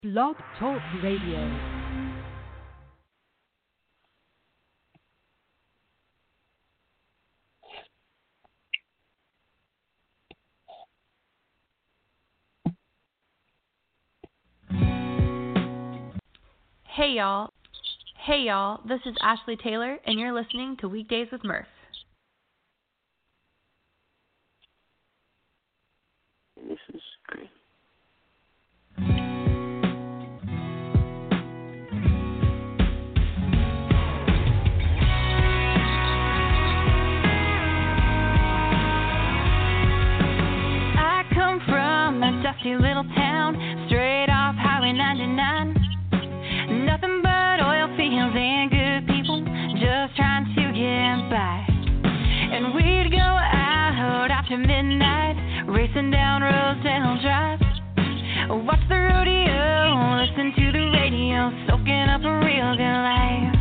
Blog Talk Radio. Hey y'all, this is Ashley Taylor, and you're listening to Weekdays with Murph. This is great. I come from a dusty little town, straight off Highway 99. Nothing but oil fields and good people, just trying to get by. And we'd go out after midnight, racing down Rosedale Drive. Watch the rodeo, listen to the radio, soaking up a real good life.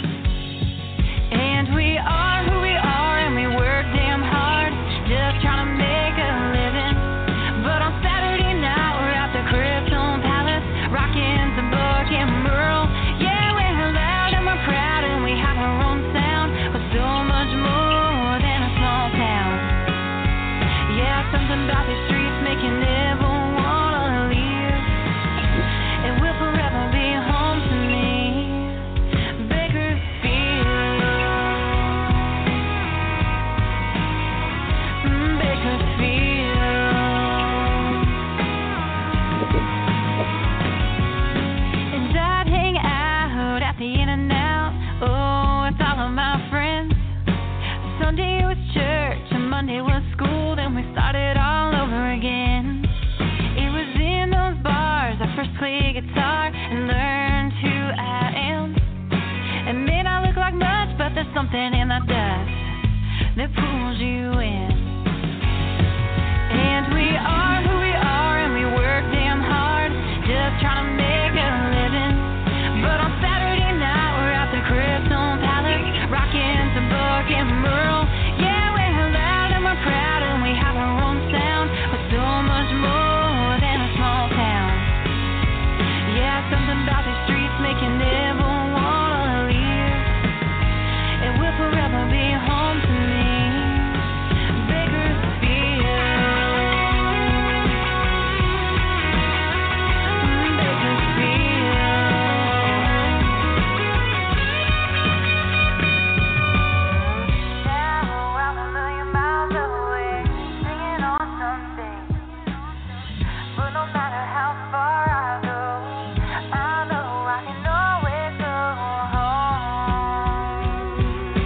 And we are who we are, and we work damn hard, just trying to make a living. But on Saturday night, we're at the Crystal Palace, rocking some Buck and Merle. Yeah, we're loud and we're proud, and we have our own sound, with so much more than a small town. Yeah, something about these streets make you never wanna leave. It will forever be home to me. Bakersfield. Bakersfield. And I'd hang out at the In-N-Out, oh, with all of my friends. Sunday was church and Monday was school, then we started all over again. It was in those bars I first played guitar and learned who I am. It may not look like much, but there's something in that dust that pulls you in. And we are who we are, and we work damn hard, just trying to make a living. But on Saturday night, we're at the Crystal Palace, rocking some Buck and Merle. Yeah, we're loud and we're proud, and we have our own sound, with so much more than a small town. Yeah, something about these streets make you never wanna leave. It will forever be home to me. Bakersfield. Now I'm a million miles away, singing on some stage. But no matter how far I go, I know I can always go home.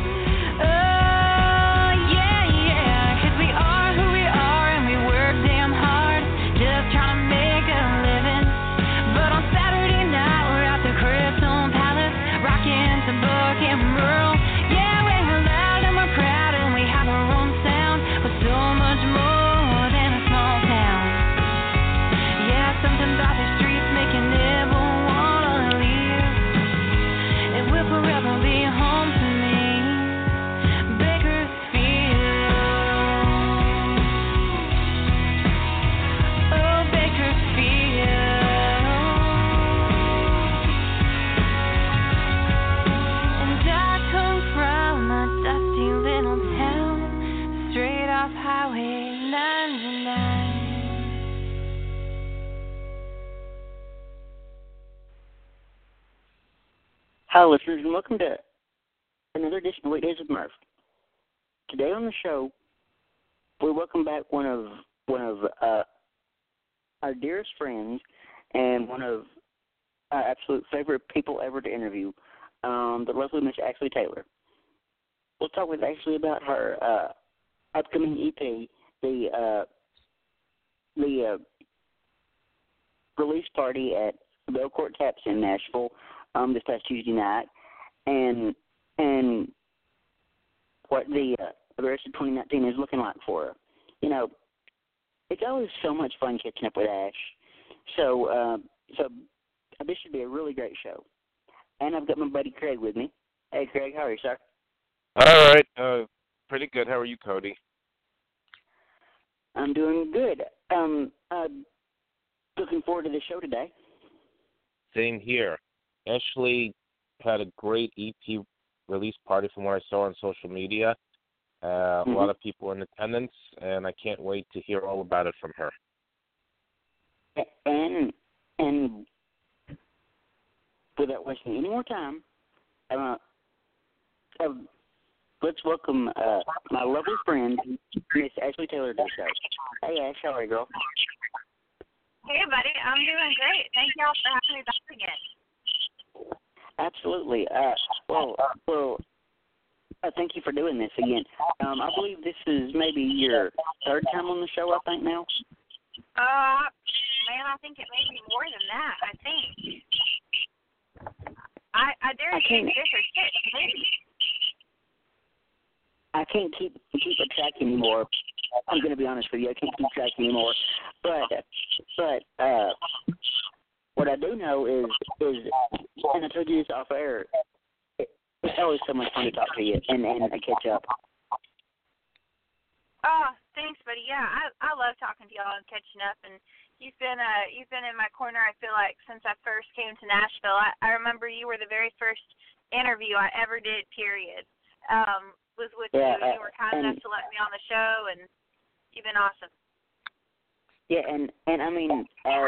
Oh, yeah, 'cause we are who we are, and we work damn hard, just trying to make a living. But on Saturday night, we're at the Crystal Palace, rocking some Buck and Merle. Yeah, we're loud and we're proud, and we have our own sound, with so much more than a small town. Yeah, something about these streets make you never wanna leave. It will forever be home to me. Bakersfield. Oh, Bakersfield. And I come from a dusty little town, straight off Highway 99. Hi, listeners, and welcome to another edition of Weekdays with Murph. Today on the show, we welcome back one of our dearest friends and one of our absolute favorite people ever to interview, the lovely Miss Ashley Taylor. We'll talk with Ashley about her upcoming EP, the release party at Bell Court Taps in Nashville this past Tuesday night, and what the rest of 2019 is looking like for her. You know, it's always so much fun catching up with Ash. So this should be a really great show. And I've got my buddy Craig with me. Hey, Craig, how are you, sir? All right. Pretty good. How are you, Cody? I'm doing good. Looking forward to the show today. Same here. Ashley had a great EP release party from what I saw on social media. A lot of people in attendance, and I can't wait to hear all about it from her. And without wasting any more time, let's welcome my lovely friend, Miss Ashley Taylor, to the show. Hey, Ash, how are you, girl? Hey, buddy. I'm doing great. Thank y'all for having me back again. Absolutely. Thank you for doing this again. I believe this is maybe your third time on the show, I think, now. Man, I think it may be more than that, I think. I dare say 5th or 6th, maybe. I can't keep a track anymore. I'm going to be honest with you. I can't keep track anymore. But what I do know is, and I told you this off air, it's always so much fun to talk to you and catch up. Oh, thanks, buddy. Yeah, I love talking to y'all and catching up. And you've been in my corner, I feel like, since I first came to Nashville. I remember you were the very first interview I ever did, period. Was with you. You were kind enough to let me on the show, and you've been awesome. Yeah, and I mean,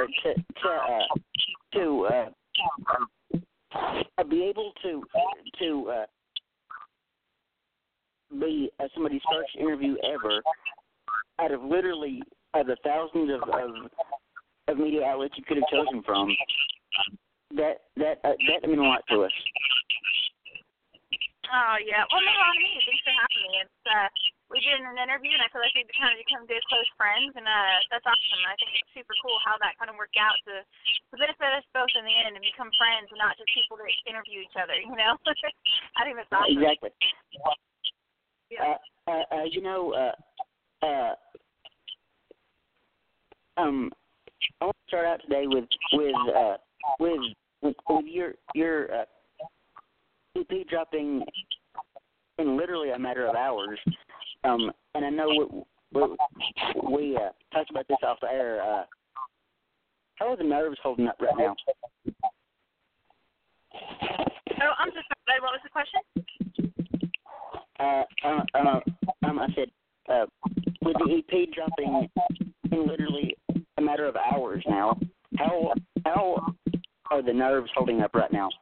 to be able to be somebody's first interview ever out of literally the thousands of media outlets you could have chosen from, that meant a lot to us. Oh, yeah. Well, no, on me. Thanks for having me. We did an interview, and I feel like we've kind of become good, close friends, and that's awesome. I think it's super cool how that kind of worked out to benefit us both in the end and become friends and not just people that interview each other, you know? I think that's awesome. Exactly. Yeah. I want to start out today with your EP dropping in literally a matter of hours. And I know we talked about this off the air. How are the nerves holding up right now? Oh, I'm so sorry. What was the question? I said, with the EP dropping in literally a matter of hours now, how are the nerves holding up right now?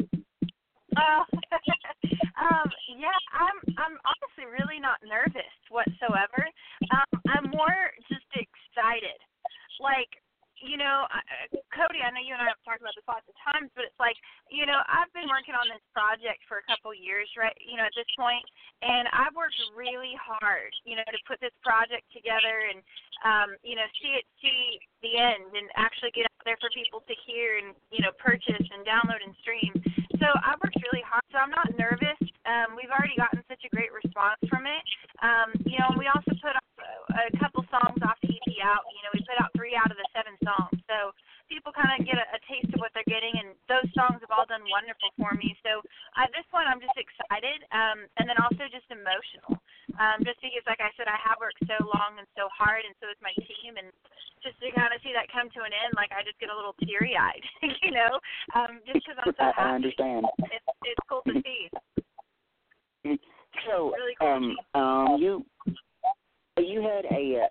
Yeah, I'm honestly really not nervous whatsoever. I'm more just excited. Like, you know, Cody, I know you and I have talked about this lots of times, but it's like, you know, I've been working on this project for a couple years, right, you know, at this point, and I've worked really hard, you know, to put this project together and, you know, see the end and actually get out there for people to hear and, you know, purchase and download and stream. So I've worked really hard, so I'm not nervous. We've already gotten such a great response from it. You know, and we also put a couple songs off the EP out. You know, we put out 3 out of the 7 songs. So people kind of get a taste of what they're getting, and those songs have all done wonderful for me. So at this point, I'm just excited, and then also just emotional. Just because, like I said, I have worked so long and so hard, and so has my team, and just to kind of see that come to an end, like I just get a little teary-eyed, you know, just because I'm so happy. I understand. It's cool to see. So, really cool you had a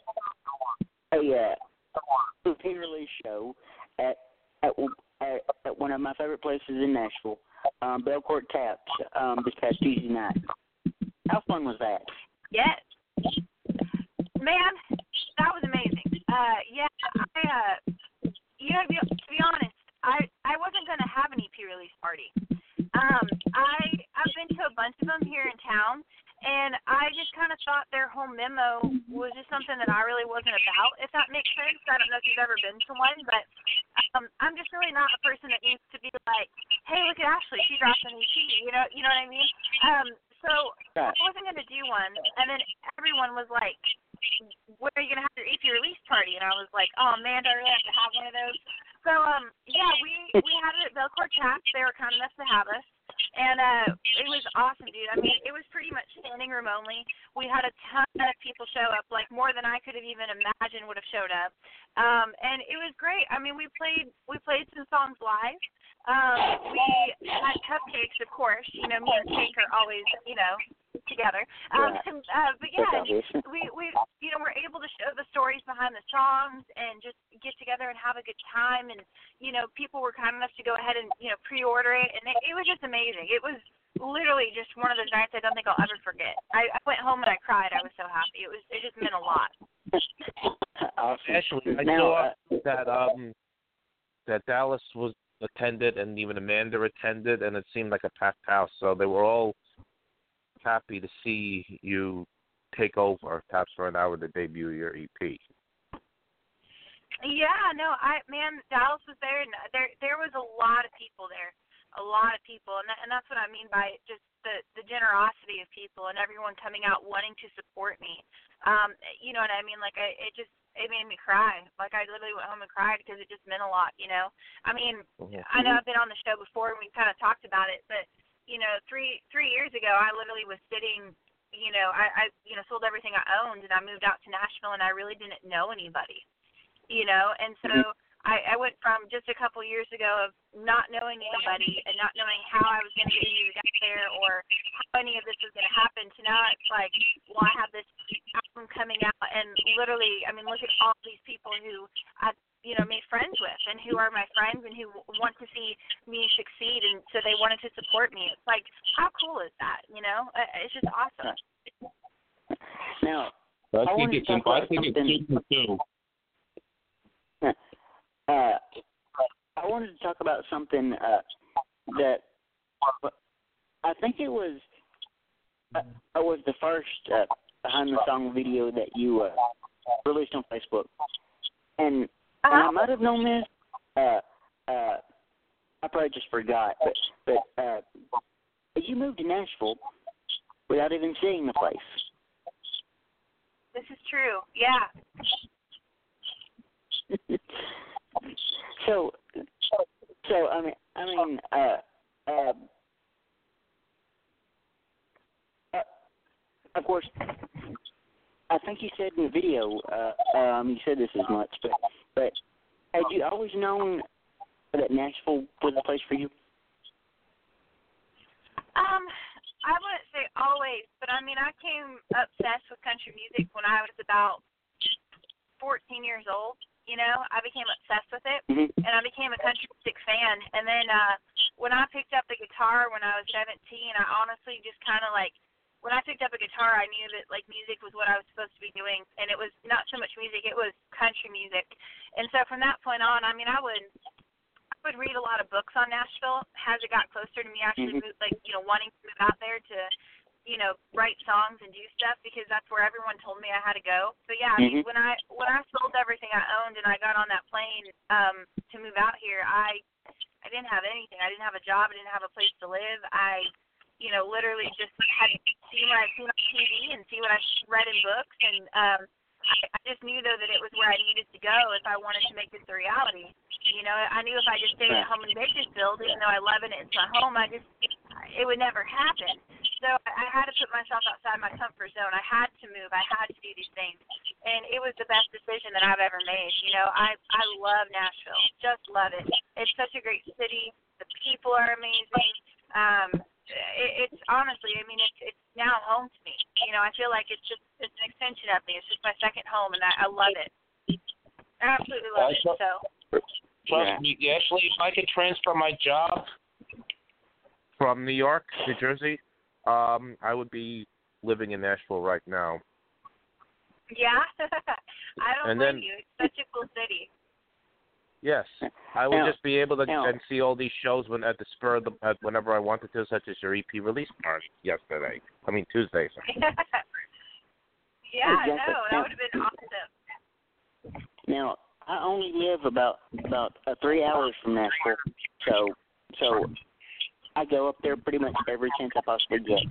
pre-release show at one of my favorite places in Nashville, Belcourt Taps, this past Tuesday night. How fun was that? Yes. Man, that was amazing. Yeah, you know, to be honest, I wasn't going to have an EP release party. I've been to a bunch of them here in town, and I just kind of thought their whole memo was just something that I really wasn't about, if that makes sense. I don't know if you've ever been to one, but I'm just really not a person that needs to be like, hey, look at Ashley, she dropped an EP, you know what I mean? So I wasn't going to do one, and then everyone was like, when are you going to have your EP release party? And I was like, oh, man, do I really have to have one of those? So, yeah, we had it at Belcourt Taps. They were kind enough to have us. And it was awesome, dude. I mean, it was pretty much standing room only. We had a ton of people show up, like more than I could have even imagined would have showed up. And it was great. I mean, we played some songs live. We had cupcakes, of course. You know, me and Cake are always, you know, together. But yeah, we were able to show the stories behind the songs and just get together and have a good time. And, you know, people were kind enough to go ahead and, you know, pre-order it. And it was just amazing. It was literally just one of those nights I don't think I'll ever forget. I went home and I cried. I was so happy. It just meant a lot. Awesome. Actually, I saw that Dallas was attended and even Amanda attended, and it seemed like a packed house. So they were all happy to see you take over Taps for an Hour to debut your EP. Yeah, no, Dallas was there, and there was a lot of people there, and that's what I mean by just the generosity of people and everyone coming out wanting to support me. You know what I mean? Like it made me cry. Like I literally went home and cried because it just meant a lot. You know, I mean, I know I've been on the show before and we've kind of talked about it, but you know, three years ago, I literally was sitting. You know, I sold everything I owned and I moved out to Nashville and I really didn't know anybody. You know, and so I went from just a couple years ago of not knowing anybody and not knowing how I was going to get music out there or how any of this was going to happen to now it's like, well, I have this album coming out and literally, I mean, look at all these people who I've, you know, made friends with and who are my friends and who want to see me succeed and so they wanted to support me. It's like, how cool is that, you know? It's just awesome. Now, I think it's super too. I wanted to talk about something that I think it was the first behind the song video that you released on Facebook, and I might have known this. I probably just forgot, but you moved to Nashville without even seeing the place. This is true. Yeah. So I mean, of course, I think you said in the video, you said this as much, but had you always known that Nashville was a place for you? I wouldn't say always, but I mean, I came obsessed with country music when I was about 14 years old. You know, I became obsessed with it, and I became a country music fan. And then when I picked up the guitar when I was 17, I honestly just kind of like, when I picked up a guitar, I knew that like music was what I was supposed to be doing, and it was not so much music, it was country music. And so from that point on, I mean, I would read a lot of books on Nashville as it got closer to me actually like, you know, wanting to move out there to, you know, write songs and do stuff because that's where everyone told me I had to go. So yeah, I mean, when I sold everything I owned and I got on that plane to move out here, I didn't have anything. I didn't have a job. I didn't have a place to live. I, you know, literally just had to see what I'd seen on TV and see what I read in books, and I just knew though that it was where I needed to go if I wanted to make this a reality. You know, I knew if I just stayed at home in Bakersfield, even though I love it and it's my home, it would never happen. So I had to put myself outside my comfort zone. I had to move. I had to do these things. And it was the best decision that I've ever made. You know, I love Nashville. Just love it. It's such a great city. The people are amazing. It's honestly, I mean, it's now home to me. You know, I feel like it's an extension of me. It's just my second home, and I love it. I absolutely love it. So. Trust me, actually, if I could transfer my job from New York, New Jersey, I would be living in Nashville right now. Yeah, I don't blame you. It's such a cool city. Yes, I would just be able to and see all these shows at the spur of whenever I wanted to, such as your EP release party Tuesday. Sorry. Yeah, exactly. I know. That would have been awesome. Now, I only live about 3 hours from Nashville, so I go up there pretty much every chance I possibly get.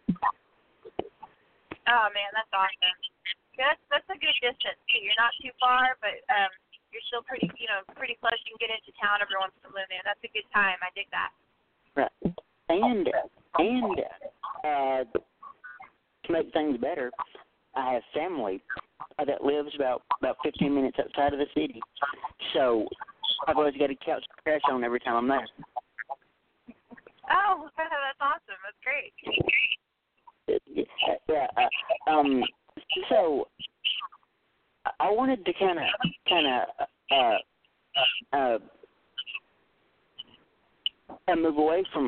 Oh man, that's awesome. That's a good distance too. You're not too far, but you're still pretty close. You can get into town every once in a blue moon. That's a good time. I dig that. Right. and to make things better, I have family that lives about 15 minutes outside of the city. So I've always got a couch to crash on every time I'm there. Oh, that's awesome. That's great. Yeah. So I wanted to kind of move away from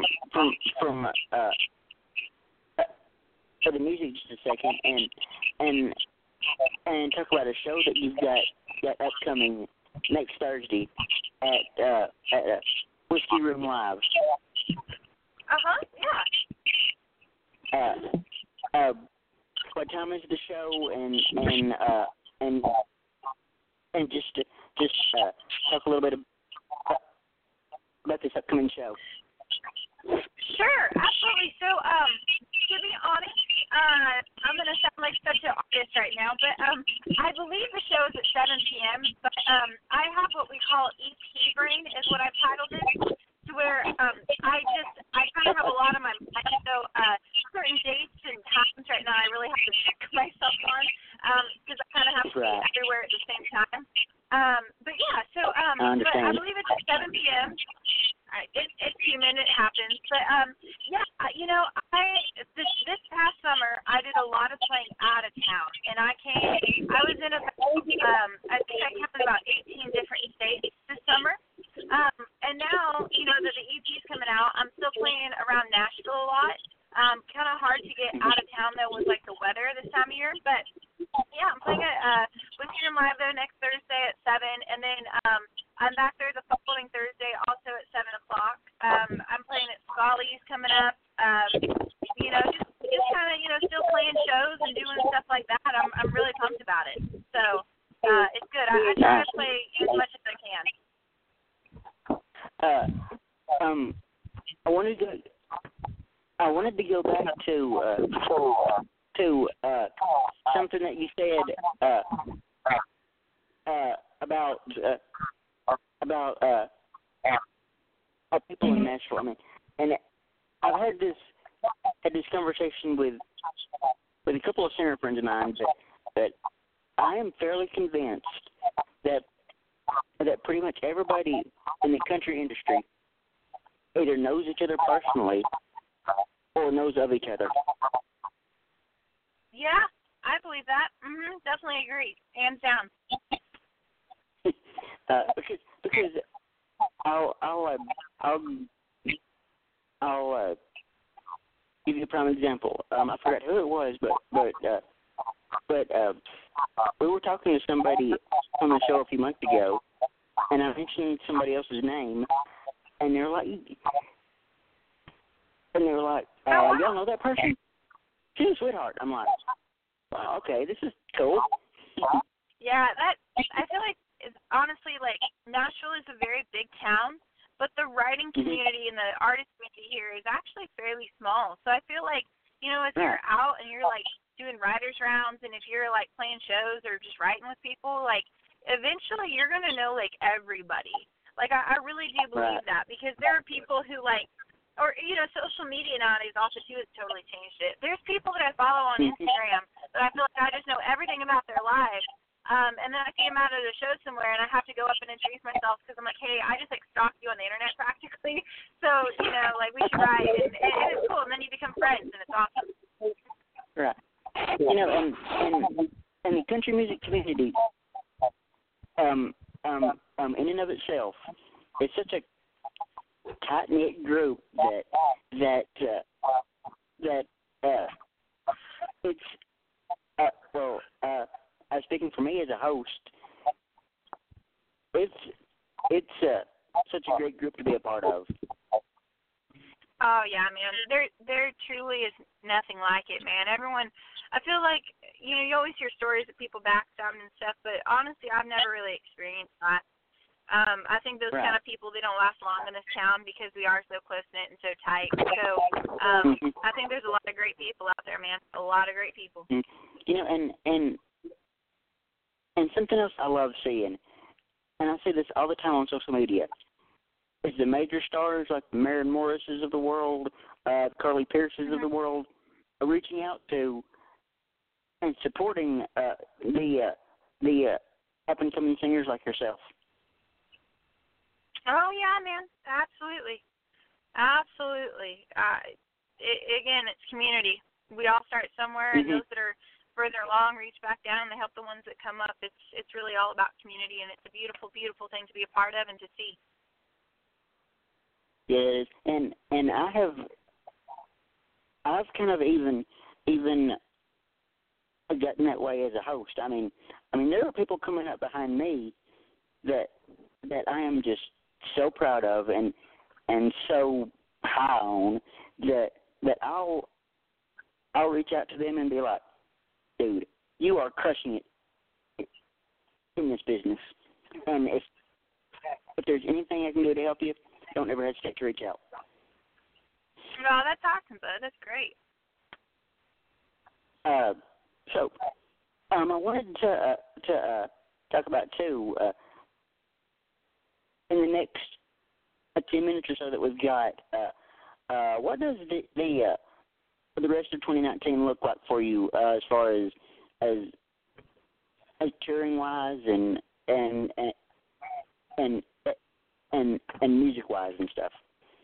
the music just a second and talk about a show that you've got upcoming next Thursday at Whiskey Room Live. Yeah. What time is the show and just talk a little bit about this upcoming show. Sure, absolutely. So, to be honest, I'm going to sound like such an artist right now, but I believe the show is at 7 p.m., but I have what we call EP brain is what I've titled it, to where I kind of have a lot on my mind, so certain dates and times right now I really have to check myself on, because I kind of have to be everywhere at the same time. But yeah, so but I believe it's at 7 p.m. It's human, it happens. But yeah, this past summer I did a lot of playing out of town, and I was in I think I counted about 18 different states this summer. And now, that the EP's coming out, I'm still playing around Nashville a lot. Kind of hard to get out of town though with like the weather this time of year, but yeah, I'm playing at Whiskey Room Live though next Thursday at 7, and then I'm back there the following Thursday also at 7 o'clock. I'm playing at Scully's coming up. Just kind of still playing shows and doing stuff like that. I'm really pumped about it. So it's good. I try to play as much as I can. I wanted to go back to something that you said about people in Nashville. I mean, and I've had this conversation with a couple of center friends of mine that I am fairly convinced that pretty much everybody in the country industry either knows each other personally or knows of each other. Yeah, I believe that. Definitely agree. Hands down. Because I'll give you a prime example. I forgot who it was, but we were talking to somebody on the show a few months ago, and I mentioned somebody else's name, and they're like, y'all know that person? She's a sweetheart. I'm like, wow, okay, this is cool. Yeah, I feel like honestly, like Nashville is a very big town, but the writing community and the artist community here is actually fairly small. So I feel like, if you're out and you're like doing writers rounds, and if you're like playing shows or just writing with people, like eventually you're gonna know like everybody. Like I really do believe that, because there are people who like, or social media nowadays also too has totally changed it. There's people that I follow on Instagram that I feel like I just know everything about their lives. And then I see them out at a show somewhere, and I have to go up and introduce myself because I'm like, hey, I just like stalked you on the internet practically. So like we should write, and it's cool. And then you become friends, and it's awesome. Right. And the country music community, in and of itself, is such a tight knit group that it's speaking for me as a host, it's such a great group to be a part of. Oh yeah, man. There truly is nothing like it, man. Everyone, I feel like you always hear stories of people backstabbing and stuff, but honestly, I've never really experienced that. I think those kind of people, they don't last long in this town because we are so close knit and so tight. So I think there's a lot of great people out there, man. A lot of great people. And something else I love seeing, and I say this all the time on social media, the major stars like the Maren Morrises of the world, Carly Pearces of the world, are reaching out to and supporting the up and coming singers like yourself. Oh yeah, man, absolutely. Again, it's community. We all start somewhere, and those that are further along reach back down. They help the ones that come up. It's really all about community, and it's a beautiful, beautiful thing to be a part of and to see. Yes, and I've kind of even gotten that way as a host. I mean, there are people coming up behind me that I am just so proud of and so high on that I'll reach out to them and be like, dude, you are crushing it in this business, and if there's anything I can do to help you, don't ever hesitate to reach out. No, that's awesome, bud. That's great. So, I wanted to talk about too. In the next 10 minutes or so that we've got, what does the rest of 2019 look like for you as far as touring wise and music wise and stuff?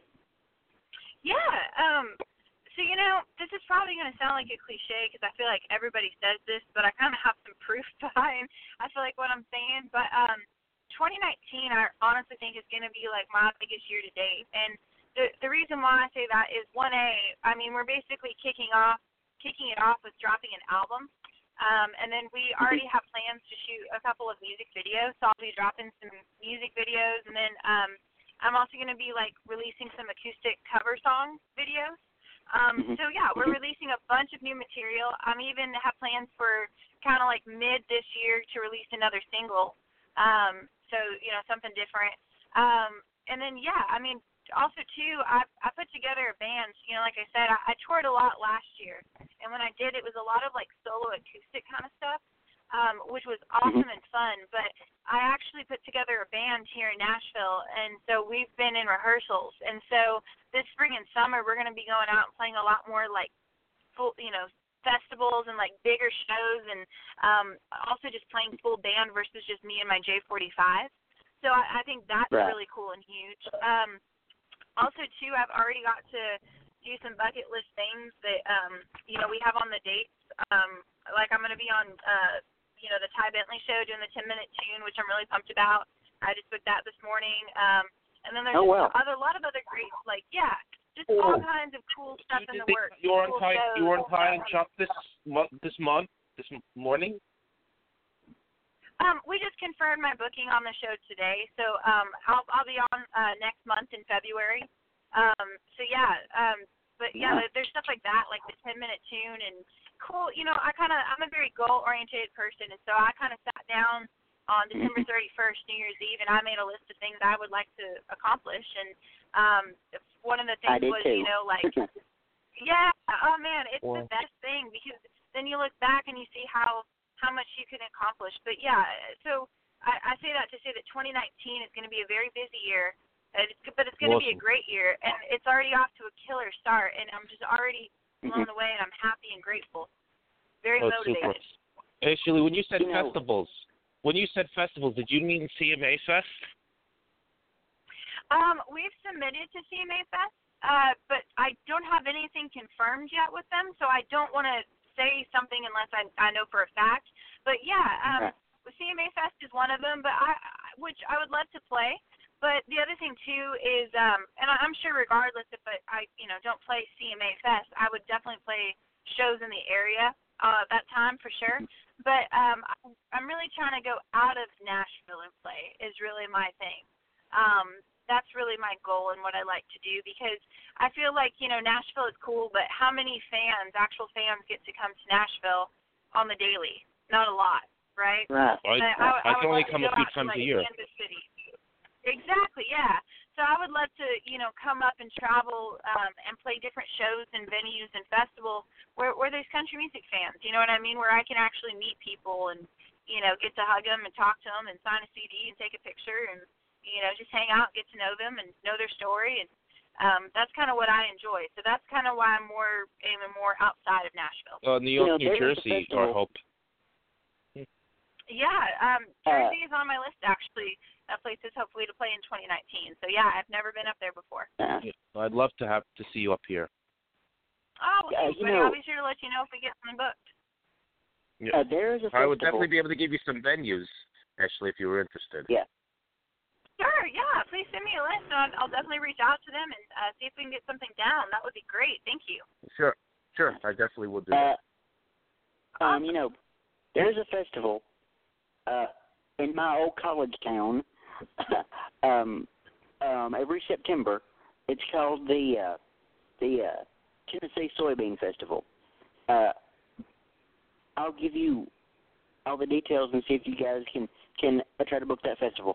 Yeah. So, this is probably going to sound like a cliche because I feel like everybody says this, but I kind of have some proof behind, I feel like, what I'm saying. But 2019, I honestly think is going to be like my biggest year to date. And the reason why I say that is, we're basically kicking it off with dropping an album. And then we already have plans to shoot a couple of music videos. So I'll be dropping some music videos. And then I'm also going to be releasing some acoustic cover song videos. So yeah, we're releasing a bunch of new material. I'm even have plans for kind of mid this year to release another single. So something different. And then also too, I put together a band. Like I said, I toured a lot last year, and when I did, it was a lot of solo acoustic kind of stuff, which was awesome and fun. But I actually put together a band here in Nashville, and so we've been in rehearsals. And so this spring and summer, we're going to be going out and playing a lot more full, festivals and bigger shows, and also just playing full band versus just me and my J45. So I think that's really cool and huge. Also too, I've already got to do some bucket list things that we have on the dates. I'm going to be on the Ty Bentley show doing the 10-minute tune, which I'm really pumped about. I just booked that this morning. And then there's a lot of other great just all kinds of cool stuff in the works. You were on Ty and Chuck this morning? We just confirmed my booking on the show today, so I'll be on next month in February. There's stuff like that, like the 10-minute tune and cool. I'm a very goal-oriented person, and so I kind of sat down on December 31st, New Year's Eve, and I made a list of things I would like to accomplish. And one of the things was, yeah, oh man, it's the best thing because then you look back and you see how much you can accomplish. But yeah, so I say that to say that 2019 is going to be a very busy year, but it's going to be a great year, and it's already off to a killer start, and I'm just already blown away, and I'm happy and grateful. Very motivated. Super. Actually, when you said festivals, did you mean CMA Fest? We've submitted to CMA Fest, but I don't have anything confirmed yet with them, so I don't want to say something unless I know for a fact. But yeah, CMA Fest is one of them, but which I would love to play. But the other thing too is, and I'm sure regardless if I don't play CMA Fest, I would definitely play shows in the area that time for sure. But I'm really trying to go out of Nashville and play is really my thing. That's really my goal and what I like to do because I feel like, Nashville is cool, but how many actual fans get to come to Nashville on the daily? Not a lot, right? Right. I can only come a few times a year. Kansas City. Exactly, yeah. So I would love to, come up and travel and play different shows and venues and festivals where there's country music fans, you know what I mean, where I can actually meet people and, get to hug them and talk to them and sign a CD and take a picture and, just hang out, get to know them, and know their story, and that's kind of what I enjoy. So that's kind of why I'm aiming more outside of Nashville. New York, New Jersey, I hope. Yeah, Jersey is on my list, actually. That place is hopefully to play in 2019. So, yeah, I've never been up there before. Yeah, I'd love to see you up here. Oh, well, thanks, buddy. I'll be sure to let you know if we get something booked. Yeah. There is a festival. I would definitely be able to give you some venues, Ashley, if you were interested. Yeah. Sure, yeah. Please send me a list, and I'll definitely reach out to them and see if we can get something down. That would be great. Thank you. Sure. I definitely will do that. There's a festival in my old college town every September. It's called the Tennessee Soybean Festival. I'll give you all the details and see if you guys can try to book that festival.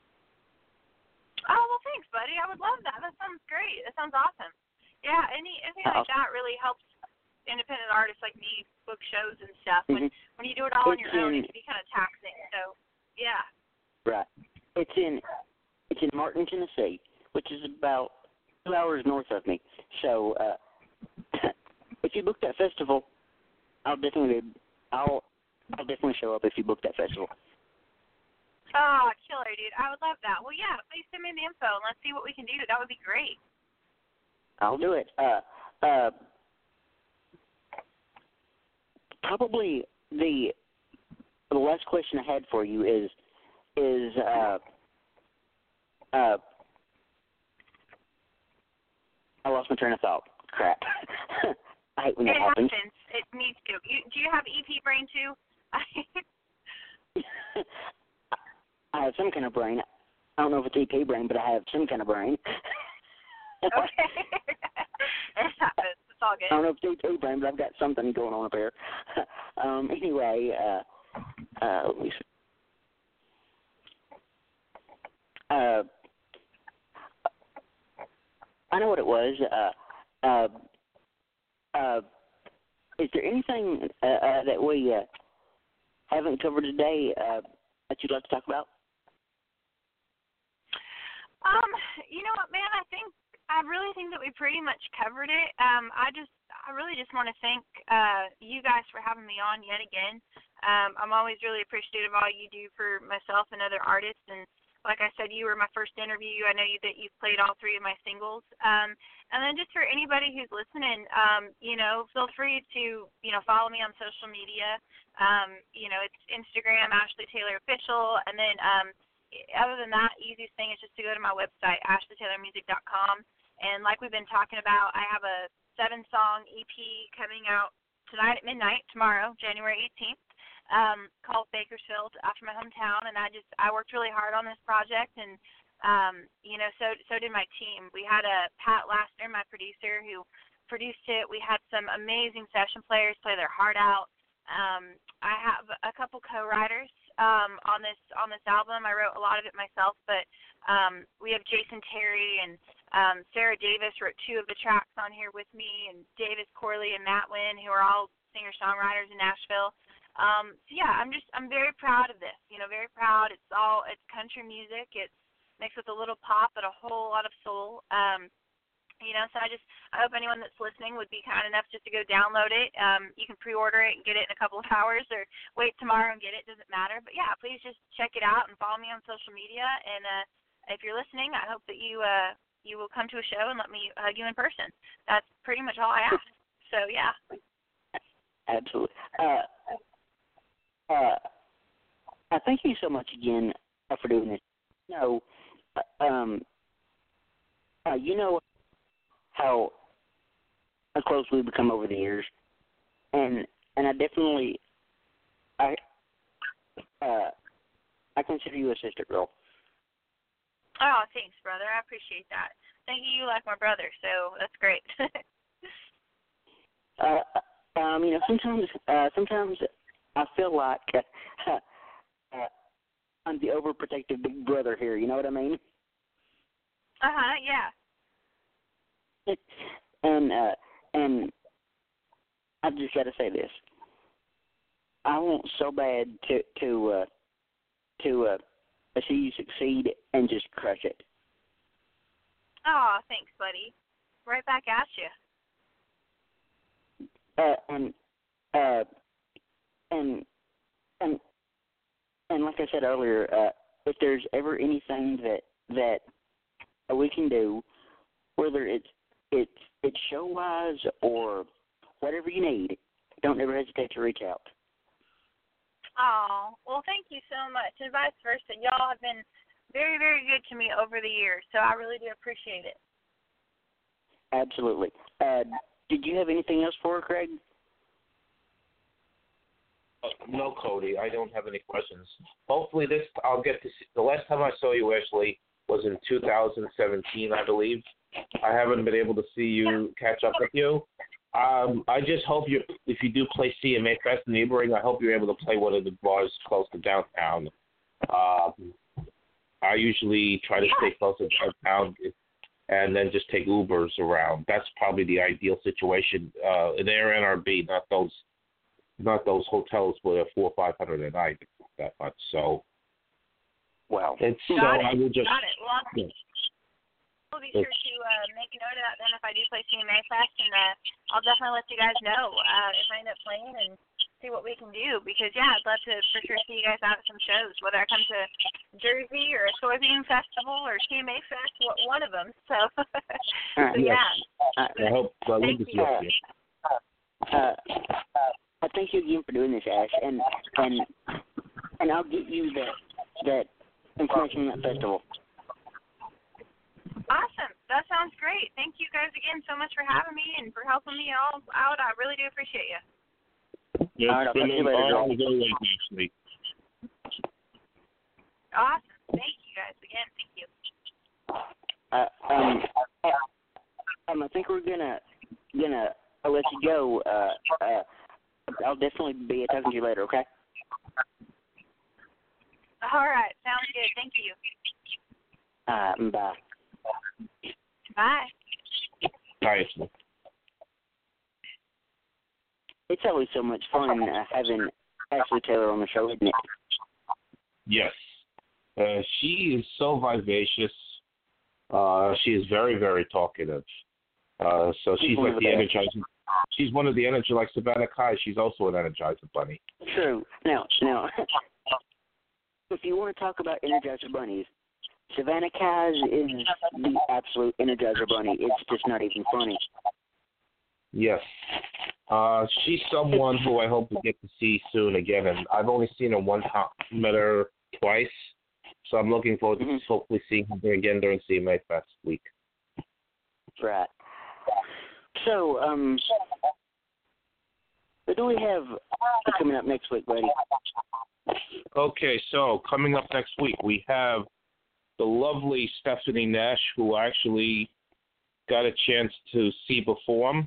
Oh, well, thanks, buddy. I would love that. That sounds great. That sounds awesome. Yeah, anything like that really helps independent artists like me book shows and stuff. When you do it all on your own, it can be kind of taxing. So, yeah. Right. It's in Martin, Tennessee, which is about 2 hours north of me. So, if you book that festival, I'll definitely show up if you book that festival. Oh, killer, dude. I would love that. Well, yeah, please send me the info and let's see what we can do. That would be great. I'll do it. Probably the last question I had for you is I lost my train of thought. Crap. I hate when that happens. It happens. It needs to. Do you have EP brain too? I have some kind of brain. I don't know if it's EP brain, but I have some kind of brain. Okay. It happens. It's all good. I don't know if it's EP brain, but I've got something going on up here. Anyway, let me see. I know what it was. Is there anything that we haven't covered today that you'd like to talk about? You know what, man? I really think that we pretty much covered it. I really just want to thank you guys for having me on yet again. I'm always really appreciative of all you do for myself and other artists. And like I said, you were my first interview. I know that you've played all 3 of my singles. And then just for anybody who's listening, feel free to, follow me on social media. It's Instagram, Ashley Taylor Official. And then other than that, easiest thing is just to go to my website, ashleytaylormusic.com. And like we've been talking about, I have a 7-song EP coming out tonight at midnight, tomorrow, January 18th, called Bakersfield, after my hometown. And I worked really hard on this project, and so did my team. We had Pat Lassner, my producer, who produced it. We had some amazing session players play their heart out. I have a couple co-writers on this album. I wrote a lot of it myself, but we have Jason Terry and Sarah Davis wrote 2 of the tracks on here with me, and Davis Corley and Matt Wynn, who are all singer-songwriters in Nashville. So yeah, I'm very proud of this. Very proud. It's country music. It's mixed with a little pop and a whole lot of soul. So I hope anyone that's listening would be kind enough just to go download it. You can pre-order it and get it in a couple of hours, or wait tomorrow and get it. Doesn't matter. But yeah, please just check it out and follow me on social media. And if you're listening, I hope that you will come to a show and let me hug you in person. That's pretty much all I ask. So yeah. Absolutely. Thank you so much again for doing this. You know how close we've become over the years, and I definitely I consider you a sister girl. Oh, thanks, brother. I appreciate that. Thank you. You like my brother, so that's great. Sometimes I feel like I'm the overprotective big brother here. You know what I mean? Yeah. And I've just got to say this. I want so bad to I see you succeed and just crush it. Oh, thanks, buddy. Right back at you. And like I said earlier, if there's ever anything that we can do, whether it's show-wise or whatever you need, don't ever hesitate to reach out. Oh, well, thank you so much, and vice versa. Y'all have been very, very good to me over the years, so I really do appreciate it. Absolutely. Did you have anything else for her, Craig? No, Cody, I don't have any questions. Hopefully I'll get to see. The last time I saw you, Ashley, was in 2017, I believe. I haven't been able to see you, catch up with you. I just hope if you do play CMA Fest in Neighboring, I hope you're able to play one of the bars close to downtown. I usually try to stay close to downtown and then just take Ubers around. That's probably the ideal situation. They're NRB, not those hotels where they're $400 or $500 a night, that much. So, wow. I will just. Got it. Well, I'll be sure to make a note of that then if I do play CMA Fest, and I'll definitely let you guys know if I end up playing and see what we can do. Because, yeah, I'd love to for sure see you guys out at some shows, whether I come to Jersey or a soybean festival or CMA Fest, one of them. So, yeah. I hope I love to see you. I thank you again for doing this, Ash, and I'll get you that information on that festival. Awesome. That sounds great. Thank you guys again so much for having me and for helping me all out. I really do appreciate you. Yeah, all right, I'll talk to you later. Actually. Awesome. Thank you guys again. Thank you. I think we're gonna let you go. I'll definitely be talking to you later. Okay. All right. Sounds good. Thank you. Bye. Bye. Bye. It's always so much fun having Ashley Taylor on the show, isn't it? Yes. She is so vivacious. She is very, very talkative. So she's like the energizer. She's one of the Energizer, like Savannah Kai. She's also an Energizer Bunny. True. Now, if you want to talk about Energizer Bunnies, Savannah Kai is the absolute Energizer Bunny. It's just not even funny. Yes. She's someone who I hope to get to see soon again, and I've only seen her one time, met her twice, so I'm looking forward to hopefully seeing her again during CMA Fest week. Right. So, what do we have coming up next week, buddy? Okay, so coming up next week, we have the lovely Stephanie Nash, who I actually got a chance to see perform.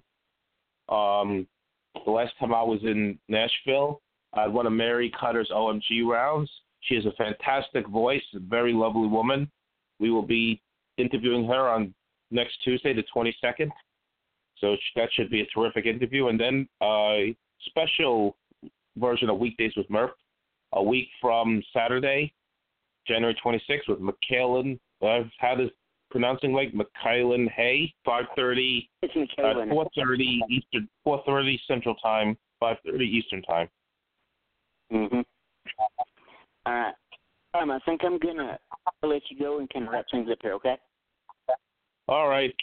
The last time I was in Nashville, I had one of Mary Cutter's OMG rounds. She has a fantastic voice, a very lovely woman. We will be interviewing her on next Tuesday, the 22nd. So that should be a terrific interview. And then a special version of Weekdays with Murph, a week from Saturday, January 26th, with McKellen. How does pronouncing like McKellen Hay? 5:30. It's McKellen. 4:30 Eastern. 4:30 Central Time. 5:30 Eastern Time. Mhm. All right. I think I'm gonna let you go and kind of wrap things up here. Okay. All right.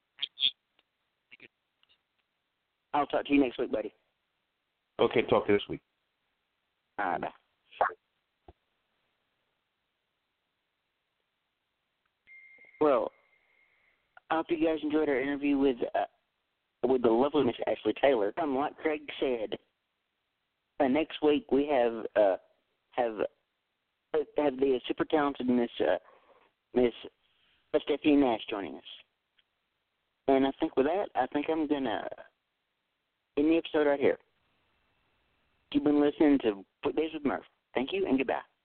I'll talk to you next week, buddy. Okay, talk to you this week. All right, bye. Well, I hope you guys enjoyed our interview with the lovely Miss Ashley Taylor. Like Craig said, next week we have the super talented Miss Stephanie Nash joining us. And I think with that, I'm gonna end the episode right here. You've been listening to Weekdays with Murph. Thank you and goodbye.